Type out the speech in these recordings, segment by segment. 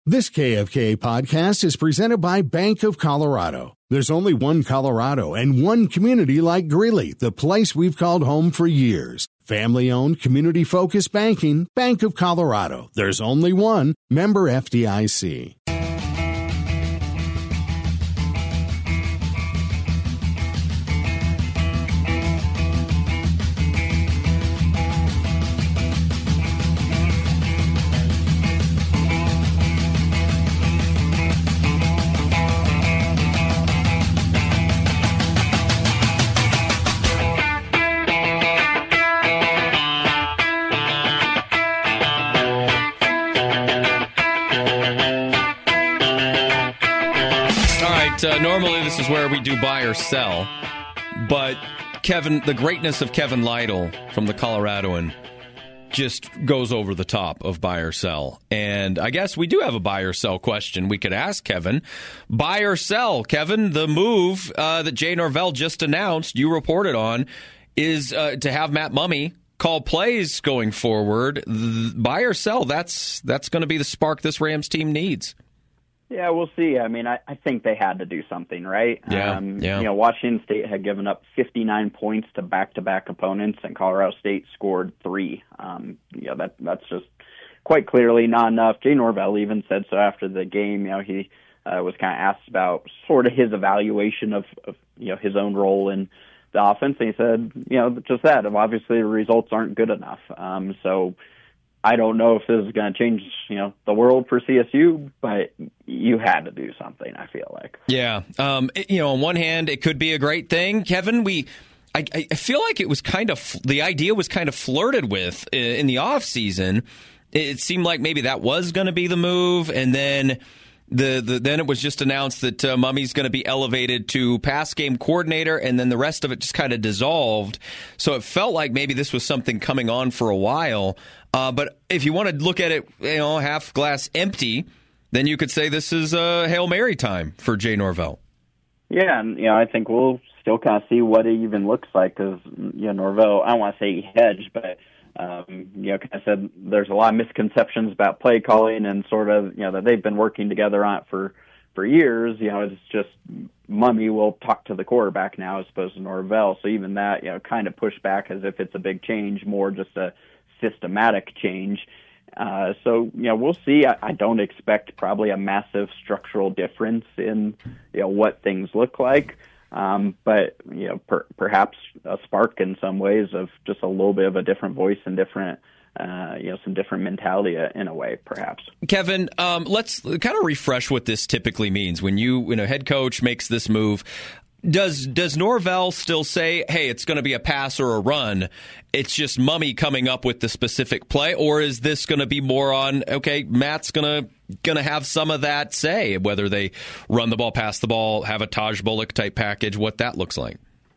This KFK podcast is presented by Bank of Colorado. There's only one Colorado and one community like Greeley, the place we've called home for years. Family-owned, community-focused banking, Bank of Colorado. There's only one. Member FDIC. Normally, this is where we do buy or sell, but Kevin, the greatness of Kevin Lytle from the Coloradoan just goes over the top of buy or sell. And I guess we do have a buy or sell question we could ask Kevin. Buy or sell, Kevin, the move that Jay Norvell just announced, you reported on, is to have Matt Mumme call plays going forward. Buy or sell, that's going to be the spark this Rams team needs. Yeah, we'll see. I mean, I think they had to do something, right? Yeah. You know, Washington State had given up 59 points to back-to-back opponents, and Colorado State scored 3. That's just quite clearly not enough. Jay Norvell even said so after the game. You know, he was kind of asked about sort of his evaluation of his own role in the offense, and he said, just that. Obviously, the results aren't good enough. So I don't know if this is going to change, the world for CSU, but you had to do something, I feel like. Yeah. On one hand, it could be a great thing. Kevin, I feel like it was the idea was kind of flirted with in the offseason. It seemed like maybe that was going to be the move, and then then it was just announced that Mumme's going to be elevated to pass game coordinator, and then the rest of it just kind of dissolved. So it felt like maybe this was something coming on for a while. But if you want to look at it, half glass empty, then you could say this is Hail Mary time for Jay Norvell. Yeah, and I think we'll still kind of see what it even looks like because Norvell, I don't want to say he hedged, but like I said, there's a lot of misconceptions about play calling and sort of that they've been working together on it for years. It's just Mumme will talk to the quarterback now as opposed to Norvell. So even that kind of pushed back as if it's a big change, more just a systematic change. So we'll see. I don't expect probably a massive structural difference in what things look like. But perhaps a spark in some ways of just a little bit of a different voice and different, some different mentality in a way, perhaps. Kevin, let's kind of refresh what this typically means when head coach makes this move. Does Norvell still say, hey, it's going to be a pass or a run? It's just Mumme coming up with the specific play, or is this going to be more on, okay, Matt's going to have some of that say, whether they run the ball, pass the ball, have a Taj Bullock type package, what that looks like?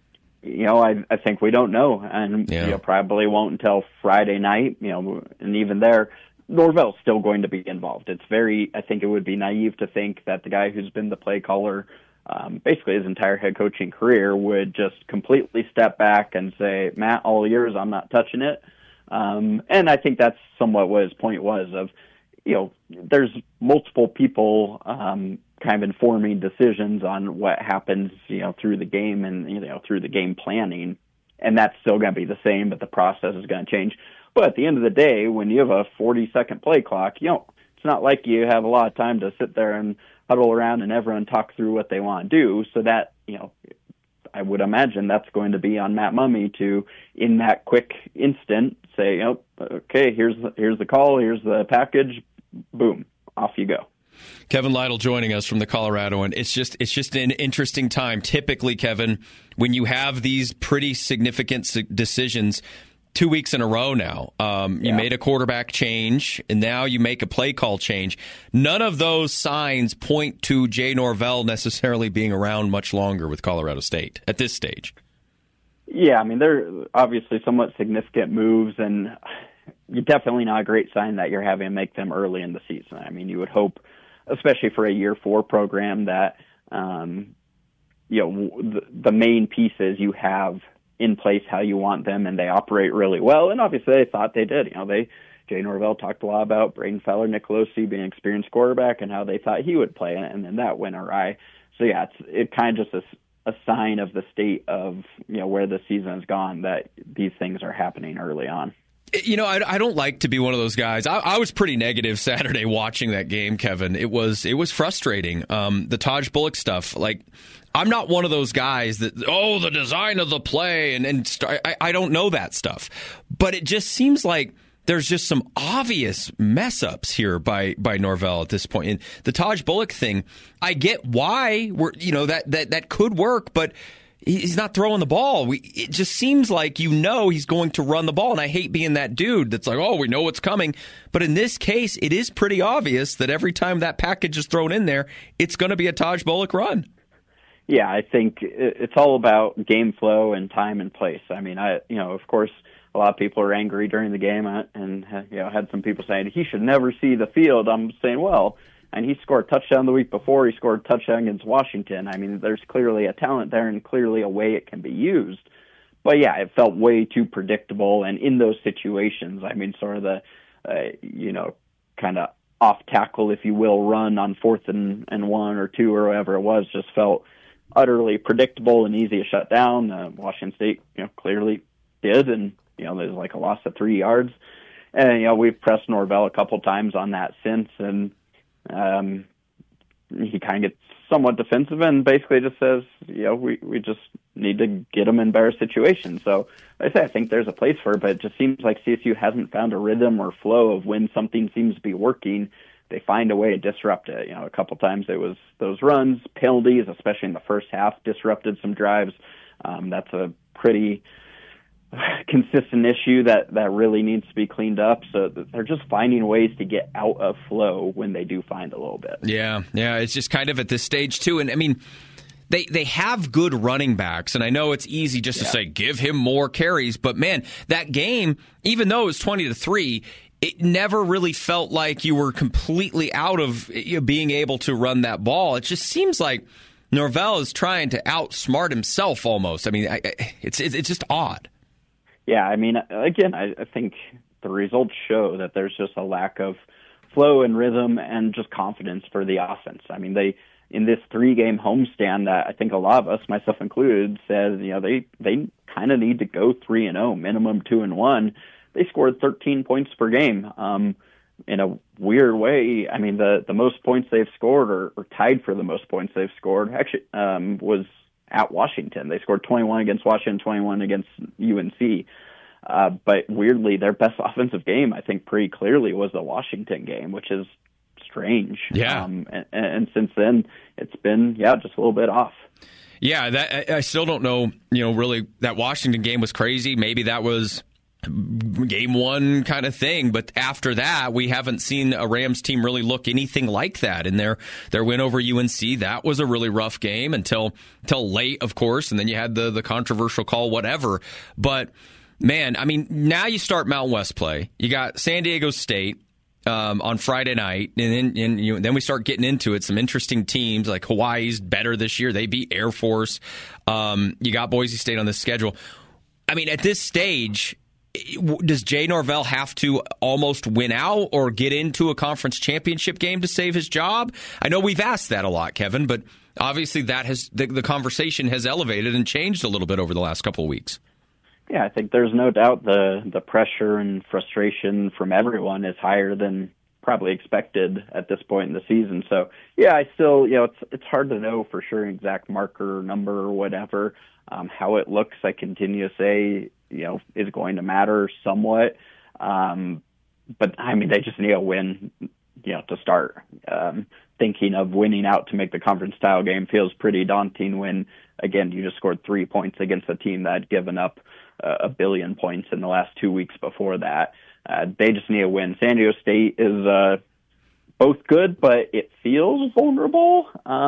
I think we don't know, and probably won't until Friday night. And even there, Norvell's still going to be involved. I think it would be naive to think that the guy who's been the play caller basically his entire head coaching career would just completely step back and say, Matt, all yours, I'm not touching it. And I think that's somewhat what his point was of, there's multiple people kind of informing decisions on what happens, through the game and, through the game planning. And that's still going to be the same, but the process is going to change. But at the end of the day, when you have a 40-second play clock, it's not like you have a lot of time to sit there and huddle around and everyone talk through what they want to do. So that, I would imagine that's going to be on Matt Mumme to, in that quick instant, say, okay, here's the call, here's the package, boom, off you go. Kevin Lytle joining us from the Coloradoan. It's just an interesting time. Typically, Kevin, when you have these pretty significant decisions, 2 weeks in a row now. You made a quarterback change, and now you make a play call change. None of those signs point to Jay Norvell necessarily being around much longer with Colorado State at this stage. Yeah, I mean, they're obviously somewhat significant moves, and you're definitely not a great sign that you're having to make them early in the season. I mean, you would hope, especially for a year 4 program, that the main pieces you have in place how you want them, and they operate really well. And obviously, they thought they did. They Jay Norvell talked a lot about Braden Fowler, Nicolosi being an experienced quarterback and how they thought he would play, and then that went awry. So yeah, it kind of just a sign of the state of where the season has gone, that these things are happening early on. I don't like to be one of those guys. I was pretty negative Saturday watching that game, Kevin. It was frustrating. The Taj Bullock stuff, I'm not one of those guys that, the design of the play, I don't know that stuff. But it just seems like there's just some obvious mess-ups here by Norvell at this point. And the Taj Bullock thing, I get why that could work, but he's not throwing the ball. It just seems like he's going to run the ball, and I hate being that dude that's like, we know what's coming. But in this case, it is pretty obvious that every time that package is thrown in there, it's going to be a Taj Bullock run. Yeah, I think it's all about game flow and time and place. I mean, of course, a lot of people are angry during the game, and had some people saying he should never see the field. I'm saying, and he scored a touchdown the week before. He scored a touchdown against Washington. I mean, there's clearly a talent there and clearly a way it can be used. But yeah, it felt way too predictable. And in those situations, I mean, sort of the, kind of off tackle, if you will, run on 4th and 1 or 2 or whatever it was, just felt utterly predictable and easy to shut down. Washington State, clearly did, and there's a loss of 3 yards. And we've pressed Norvell a couple times on that since, and he kind of gets somewhat defensive and basically just says, we just need to get him in better situations. So I think there's a place for it, but it just seems like CSU hasn't found a rhythm or flow of when something seems to be working, they find a way to disrupt it. A couple times it was those runs, penalties, especially in the first half, disrupted some drives. That's a pretty consistent issue that really needs to be cleaned up. So they're just finding ways to get out of flow when they do find a little bit. Yeah, it's just kind of at this stage too. And I mean, they have good running backs, and I know it's easy just to say give him more carries, but man, that game, even though it was 20-3, it never really felt like you were completely out of being able to run that ball. It just seems like Norvell is trying to outsmart himself almost. I mean, it's just odd. Yeah, I mean, again, I think the results show that there's just a lack of flow and rhythm and just confidence for the offense. I mean, they in this 3-game homestand that I think a lot of us, myself included, said they kind of need to go 3-0, minimum 2-1. They scored 13 points per game. In a weird way, I mean, the most points they've scored or tied for the most points they've scored actually was at Washington. They scored 21 against Washington, 21 against UNC. But weirdly, their best offensive game, I think pretty clearly, was the Washington game, which is strange. Yeah. And since then, it's been, just a little bit off. Yeah, that I still don't know, really, that Washington game was crazy. Maybe that was game 1 kind of thing, but after that we haven't seen a Rams team really look anything like that. And their win over UNC, that was a really rough game until late, of course, and then you had the controversial call, whatever. But man, I mean, now you start Mountain West play. You got San Diego State on Friday night, and then we start getting into it. Some interesting teams, like Hawaii's better this year. They beat Air Force. You got Boise State on the schedule. I mean, at this stage, does Jay Norvell have to almost win out or get into a conference championship game to save his job? I know we've asked that a lot, Kevin, but obviously that has the conversation has elevated and changed a little bit over the last couple of weeks. Yeah, I think there's no doubt the pressure and frustration from everyone is higher than probably expected at this point in the season. So, yeah, I still, it's hard to know for sure an exact marker or number or whatever. How it looks, I continue to say, is going to matter somewhat. But, I mean, they just need a win, to start. Thinking of winning out to make the conference title game feels pretty daunting when, again, you just scored 3 points against a team that had given up a billion points in the last 2 weeks before that. They just need a win. San Diego State is both good, but it feels vulnerable.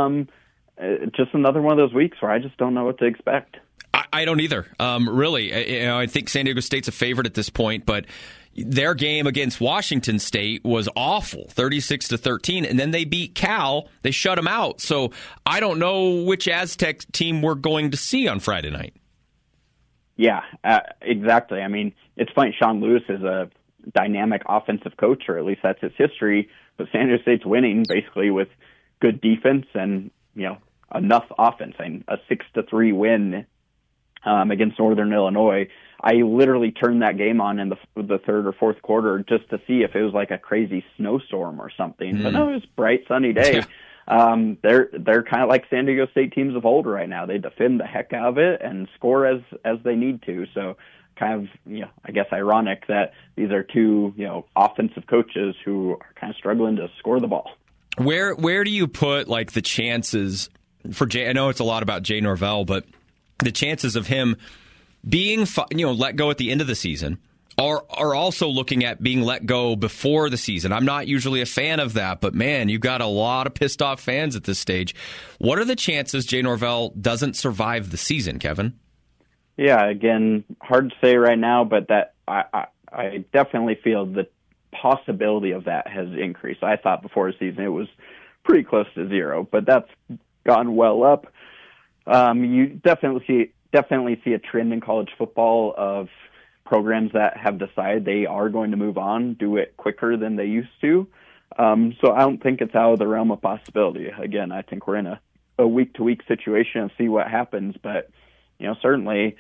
Just another one of those weeks where I just don't know what to expect. I don't either. Really, I think San Diego State's a favorite at this point, but their game against Washington State was awful, 36-13, and then they beat Cal. They shut them out. So I don't know which Aztec team we're going to see on Friday night. Yeah, exactly. I mean, it's funny. Sean Lewis is a dynamic offensive coach, or at least that's his history. But San Diego State's winning basically with good defense and, enough offense. And a 6-3 win against Northern Illinois. I literally turned that game on in the third or fourth quarter just to see if it was like a crazy snowstorm or something. But no, it was a bright, sunny day. Yeah. They're kind of like San Diego State teams of old right now. They defend the heck out of it and score as they need to. So kind of, I guess ironic that these are two, offensive coaches who are kind of struggling to score the ball. Where do you put like the chances for Jay? I know it's a lot about Jay Norvell, but the chances of him being, let go at the end of the season are also looking at being let go before the season. I'm not usually a fan of that, but man, you've got a lot of pissed off fans at this stage. What are the chances Jay Norvell doesn't survive the season, Kevin? Yeah, again, hard to say right now, but that I definitely feel the possibility of that has increased. I thought before the season it was pretty close to zero, but that's gone well up. You definitely see a trend in college football of programs that have decided they are going to move on, do it quicker than they used to. So I don't think it's out of the realm of possibility. Again, I think we're in a week-to-week situation and see what happens. But, certainly,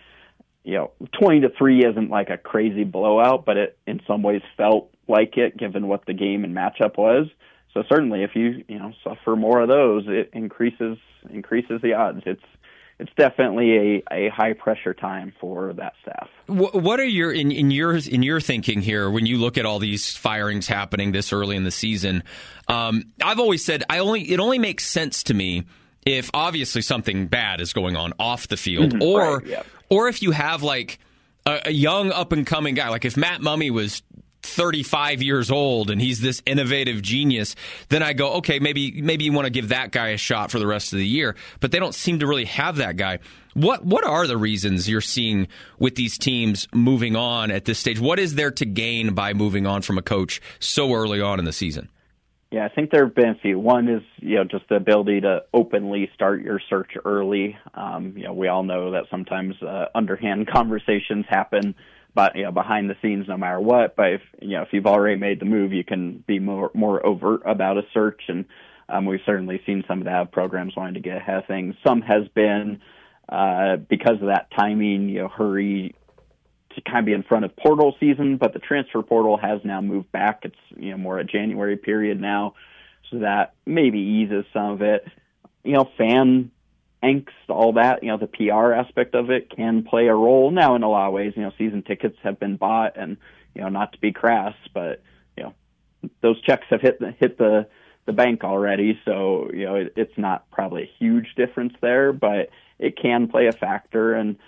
20-3 isn't like a crazy blowout, but it in some ways felt like it given what the game and matchup was. So certainly if you, suffer more of those, it increases the odds. It's definitely a high pressure time for that staff. What are your in your thinking here when you look at all these firings happening this early in the season? I've always said it only makes sense to me if obviously something bad is going on off the field, or right, yeah. Or if you have like a young up and coming guy, like if Matt Mumme was 35 years old and he's this innovative genius, then I go, okay, maybe you want to give that guy a shot for the rest of the year. But they don't seem to really have that guy. What are the reasons you're seeing with these teams moving on at this stage? What is there to gain by moving on from a coach so early on in the season? Yeah, I think there have been a few. One is, just the ability to openly start your search early. We all know that sometimes underhand conversations happen, but behind the scenes, no matter what. But if you've already made the move, you can be more overt about a search, and we've certainly seen some of that programs wanting to get ahead of things. Some has been because of that timing, hurry to kind of be in front of portal season, but the transfer portal has now moved back. It's more a January period now, so that maybe eases some of it. Fan angst, all that, the PR aspect of it can play a role. Now, in a lot of ways, season tickets have been bought, and not to be crass, but those checks have hit the bank already, so it's not probably a huge difference there, but it can play a factor. And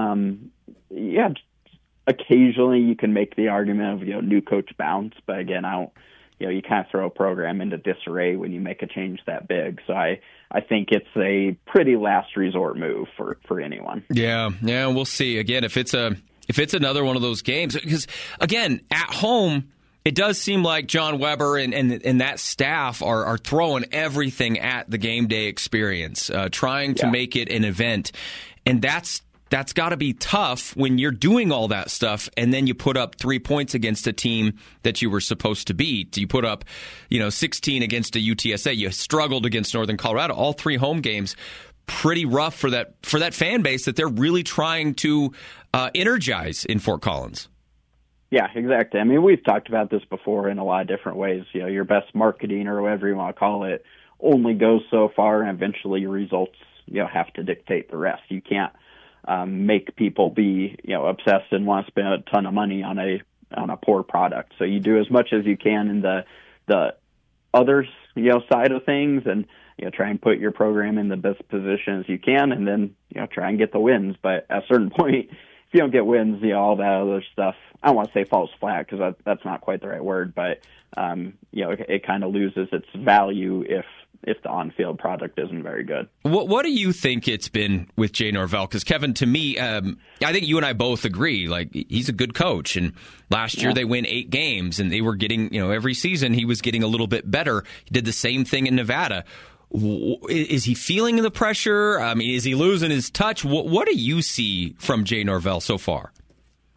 occasionally you can make the argument of new coach bounce, but again, I don't. You kind of throw a program into disarray when you make a change that big. So I think it's a pretty last resort move for anyone. Yeah, we'll see. Again, if it's another one of those games, because again, at home, it does seem like John Weber and that staff are throwing everything at the game day experience, trying to make it an event, and that's got to be tough when you're doing all that stuff and then you put up 3 points against a team that you were supposed to beat. You put up, 16 against a UTSA. You struggled against Northern Colorado. All 3 home games, pretty rough for that fan base that they're really trying to energize in Fort Collins. Yeah, exactly. I mean, we've talked about this before in a lot of different ways. Your best marketing or whatever you want to call it only goes so far, and eventually your results have to dictate the rest. You can't make people be obsessed and want to spend a ton of money on a poor product. So you do as much as you can in the other side of things, and try and put your program in the best position as you can, and then try and get the wins. But at a certain point, if you don't get wins, all that other stuff, I don't want to say falls flat because that's not quite the right word, but it kind of loses its value if the on-field product isn't very good. What do you think it's been with Jay Norvell? Because, Kevin, to me, I think you and I both agree, like, he's a good coach. And last year they win 8 games, and they were getting, every season he was getting a little bit better. He did the same thing in Nevada. Is he feeling the pressure? I mean, is he losing his touch? What do you see from Jay Norvell so far?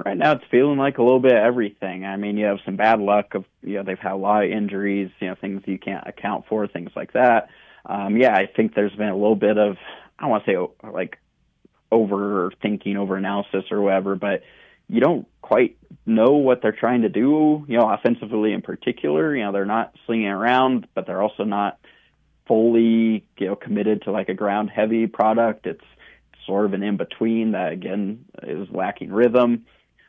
Right now, it's feeling like a little bit of everything. I mean, you have some bad luck of, they've had a lot of injuries, things you can't account for, things like that. I think there's been a little bit of, I don't want to say like overthinking, overanalysis or whatever, but you don't quite know what they're trying to do, offensively in particular. They're not slinging around, but they're also not fully, committed to like a ground heavy product. It's sort of an in-between that, again, is lacking rhythm.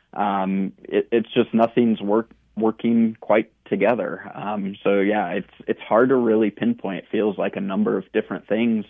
It's just nothing's working quite together. It's hard to really pinpoint. It feels like a number of different things.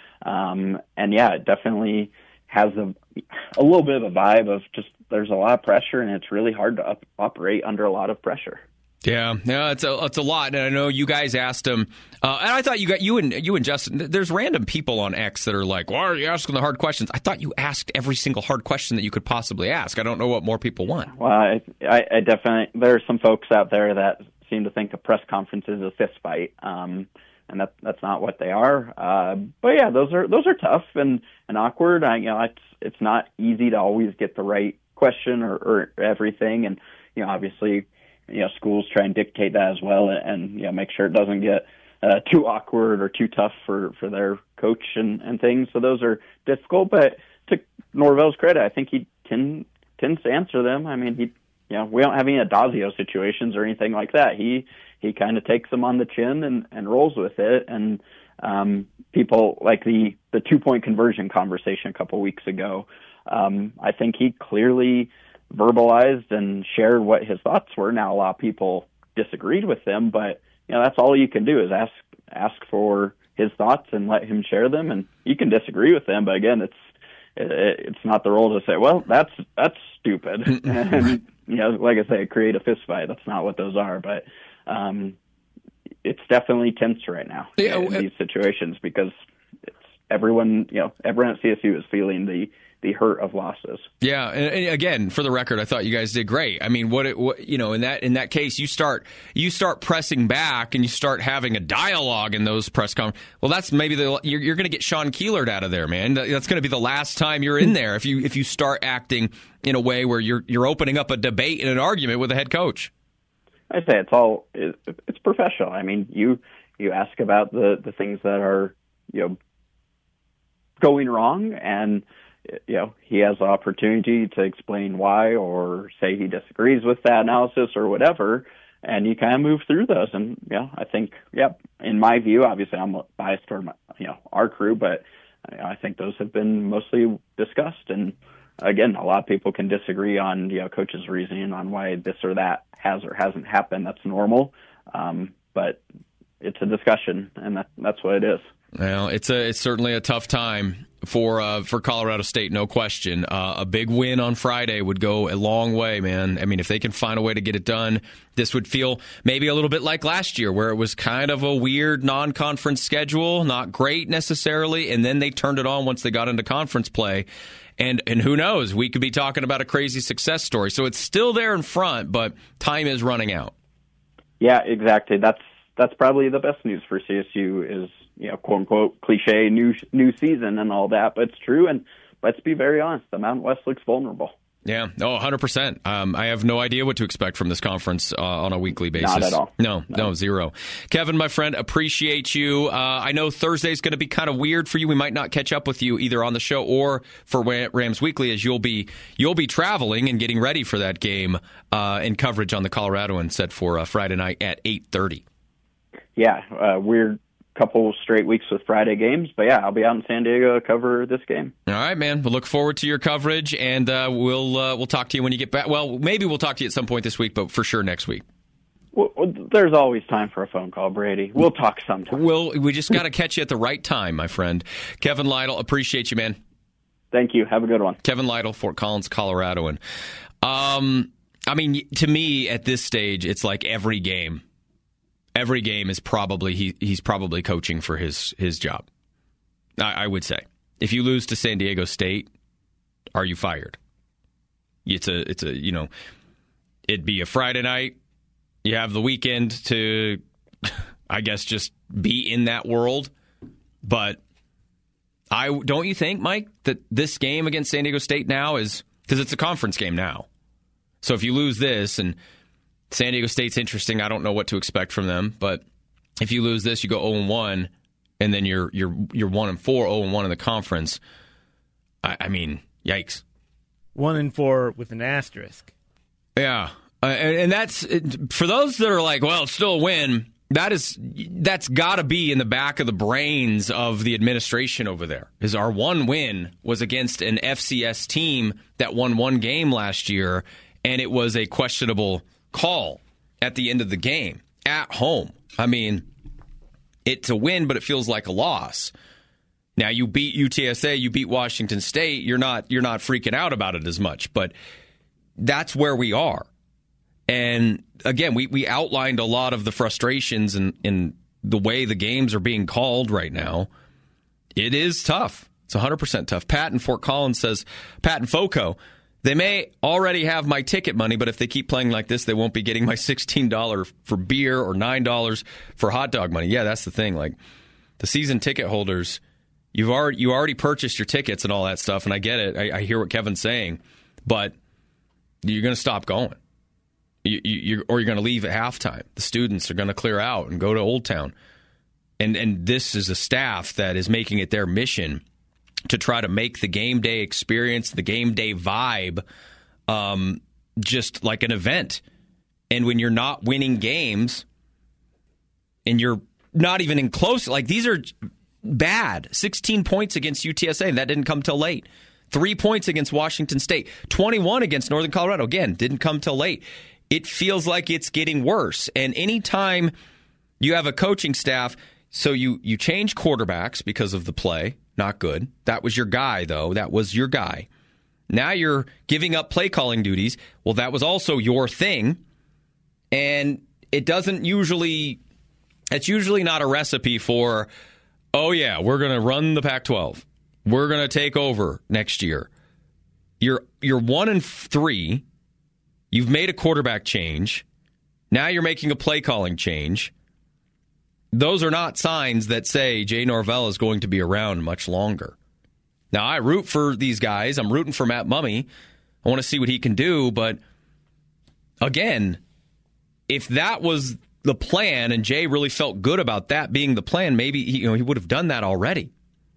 It definitely has a little bit of a vibe of just there's a lot of pressure, and it's really hard to operate under a lot of pressure. Yeah, it's a lot, and I know you guys asked him, and I thought you and Justin. There's random people on X that are like, "Why are you asking the hard questions?" I thought you asked every single hard question that you could possibly ask. I don't know what more people want. Well, I definitely, there are some folks out there that seem to think a press conference is a fist fight, and that's not what they are. But yeah, those are tough and awkward. It's not easy to always get the right question or everything, and obviously. Schools try and dictate that as well, and make sure it doesn't get too awkward or too tough for their coach and things. So those are difficult. But to Norvell's credit, I think he tends to answer them. I mean, we don't have any Adazio situations or anything like that. He kind of takes them on the chin and rolls with it. And people like the 2-point conversion conversation a couple weeks ago. I think he clearly verbalized and shared what his thoughts were. Now, a lot of people disagreed with him, but that's all you can do is ask for his thoughts and let him share them. And you can disagree with them, but again, it's not the role to say, well, that's stupid. And like I say, create a fist fight. That's not what those are, but it's definitely tense right now in these situations because everyone at CSU is feeling the hurt of losses. Yeah, and again, for the record, I thought you guys did great. I mean, in that case, you start pressing back and you start having a dialogue in those press conferences. Well, that's maybe you're going to get Sean Keelard out of there, man. That's going to be the last time you're in there if you start acting in a way where you're opening up a debate and an argument with the head coach. I say it's professional. I mean, you ask about the things that are going wrong, and he has the opportunity to explain why or say he disagrees with that analysis or whatever, and you kind of move through those. And I think in my view, obviously I'm biased toward our crew, but I think those have been mostly discussed. And again, a lot of people can disagree on coach's reasoning on why this or that has or hasn't happened. That's normal, but it's a discussion, and that's what it is. Well, it's certainly a tough time for Colorado State, no question. A big win on Friday would go a long way, man. I mean, if they can find a way to get it done, this would feel maybe a little bit like last year, where it was kind of a weird non-conference schedule, not great necessarily, and then they turned it on once they got into conference play. And who knows, we could be talking about a crazy success story. So it's still there in front, but time is running out. Yeah, exactly. That's probably the best news for CSU is, quote unquote cliche new season and all that, but it's true. And let's be very honest, the Mountain West looks vulnerable. Yeah, 100%. I have no idea what to expect from this conference on a weekly basis. Not at all. No, zero. Kevin, my friend, appreciate you. I know Thursday's going to be kind of weird for you. We might not catch up with you either on the show or for Rams Weekly, as you'll be traveling and getting ready for that game and coverage on the Coloradoan set for Friday night at 8:30. Yeah, weird couple straight weeks with Friday games, but yeah, I'll be out in San Diego to cover this game. All right, man. We'll look forward to your coverage, and we'll talk to you when you get back. Well, maybe we'll talk to you at some point this week, but for sure next week. Well, there's always time for a phone call, Brady. We'll talk sometime. We just got to catch you at the right time, my friend. Kevin Lytle, appreciate you, man. Thank you. Have a good one. Kevin Lytle, Fort Collins, Coloradoan. I mean, to me, at this stage, it's like every game is probably he's probably coaching for his job. I would say, if you lose to San Diego State, are you fired? It'd be a Friday night. You have the weekend to, I guess, just be in that world. But don't you think, Mike, that this game against San Diego State now is, because it's a conference game now, So if you lose this, and San Diego State's interesting, I don't know what to expect from them, but if you lose this, you go 0-1, and then you're 1-4, 0-1 in the conference. I mean, yikes. 1-4 with an asterisk. Yeah, and that's for those that are like, well, it's still a win. That's got to be in the back of the brains of the administration over there. Is our one win was against an FCS team that won one game last year, and it was a questionable call at the end of the game at home. I mean, it's a win, but it feels like a loss. Now you beat UTSA, you beat Washington State. You're not freaking out about it as much, but that's where we are. And again, we outlined a lot of the frustrations in the way the games are being called right now. It is tough. It's 100% tough. Pat in Fort Collins says, Pat and FOCO, they may already have my ticket money, but if they keep playing like this, they won't be getting my $16 for beer or $9 for hot dog money. Yeah, that's the thing. Like the season ticket holders, you already purchased your tickets and all that stuff, and I get it. I hear what Kevin's saying, but you're going to stop going. You're going to leave at halftime. The students are going to clear out and go to Old Town. And this is a staff that is making it their mission to try to make the game day experience, the game day vibe, just like an event. And when you're not winning games and you're not even in close, like these are bad. 16 points against UTSA, and that didn't come till late. 3 points against Washington State. 21 against Northern Colorado. Again, didn't come till late. It feels like it's getting worse. And anytime you have a coaching staff, so you change quarterbacks because of the play, not good. That was your guy, though. That was your guy. Now you're giving up play calling duties. Well, that was also your thing. And it's usually not a recipe for, oh yeah, we're going to run the Pac-12. We're going to take over next year. You're 1-3. You've made a quarterback change. Now you're making a play calling change. Those are not signs that say Jay Norvell is going to be around much longer. Now, I root for these guys. I'm rooting for Matt Mumme. I want to see what he can do. But again, if that was the plan and Jay really felt good about that being the plan, maybe he would have done that already.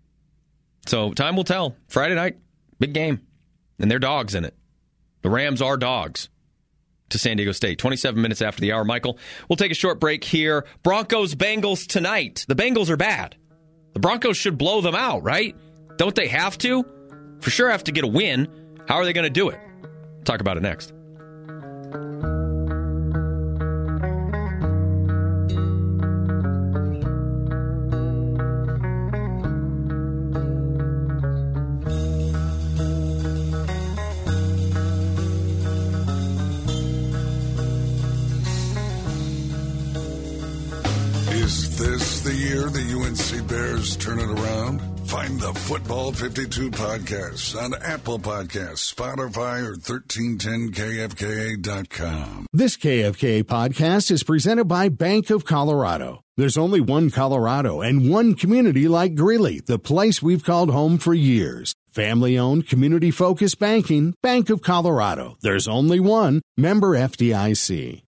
So time will tell. Friday night, big game. And they're dogs in it. The Rams are dogs to San Diego State. 27 minutes after the hour, Michael. We'll take a short break here. Broncos-Bengals tonight. The Bengals are bad. The Broncos should blow them out, right? Don't they have to? For sure have to get a win. How are they going to do it? Talk about it next. Is this the year the UNC Bears turn it around? Find the Football 52 podcast on Apple Podcasts, Spotify, or 1310kfka.com. This KFKA podcast is presented by Bank of Colorado. There's only one Colorado and one community like Greeley, the place we've called home for years. Family-owned, community-focused banking, Bank of Colorado. There's only one. Member FDIC.